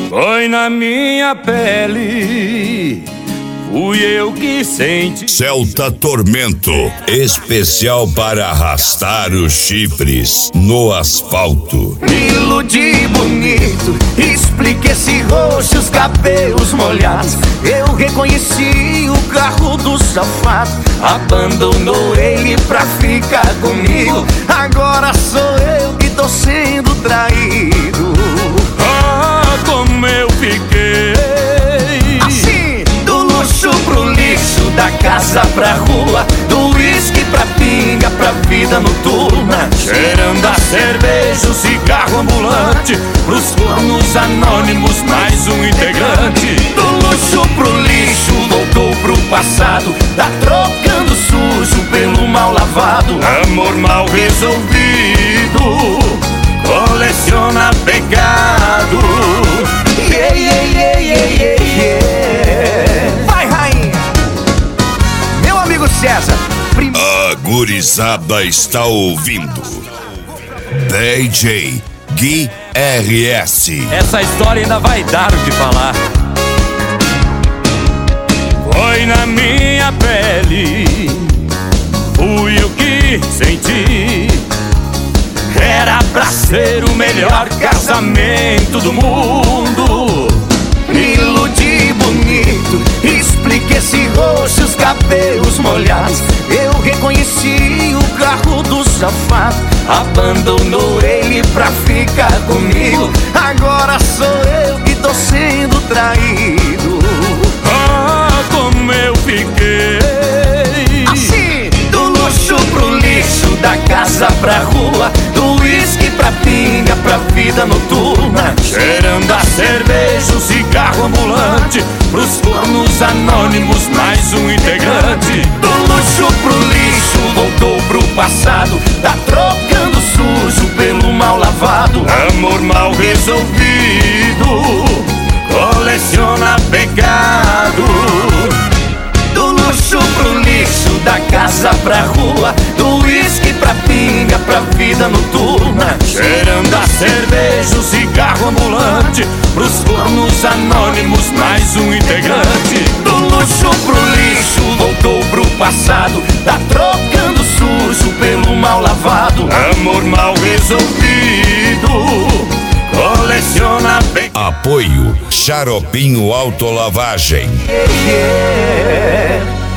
Foi na minha pele, fui eu que senti. Celta Tormento, especial para arrastar os chifres no asfalto. Me iludi bonito, expliquei esse rosto, os cabelos molhados. Eu reconheci o carro do safado, abandonou ele pra ficar comigo. Agora sou eu que tô sendo traído. Ah, como eu fiquei assim, do luxo pro lixo, da casa pra rua, do uísque pra pinga, pra vida noturna, cheirando a cerveja, o cigarro ambulante, pros fornos anônimos, mais um integrante. Do luxo pro lixo, voltou pro passado, tá trocando sujo pelo mal lavado. Amor mal resolvido, coleciona pecado. Yeah, yeah, yeah, yeah, yeah. Vai, rainha! Meu amigo César. A gurizada está ouvindo DJ Gui RS. Essa história ainda vai dar o que falar. Foi na minha pele, fui eu que senti. Era pra ser o melhor casamento do mundo. Me iludi bonito, expliquei esse rosto, os cabelos molhados. Eu reconheci o carro do safado, abandonou ele pra ficar comigo. Agora sou eu que tô sendo traído. Ah, como eu fiquei assim, do luxo pro lixo, da casa pra rua, do uísque pra pinga, pra vida noturna, cheirando a cerveja, o cigarro ambulante, pros fornos anônimos, mais um integrante. Do luxo pro lixo, voltou pro passado, tá trocando sujo pelo mal lavado. Amor mal resolvido, coleciona pecado. Do luxo pro lixo, da casa pra rua, do uísque pra pinga, pra vida noturna, cheirando a cerveja, o cigarro ambulante, pros fornos anônimos, mais um integrante. Do luxo pro lixo, voltou pro passado, tá trocando sujo pelo mal lavado. Amor mal resolvido, coleciona pecado. Apoio Xaropinho Autolavagem. Yeah, yeah.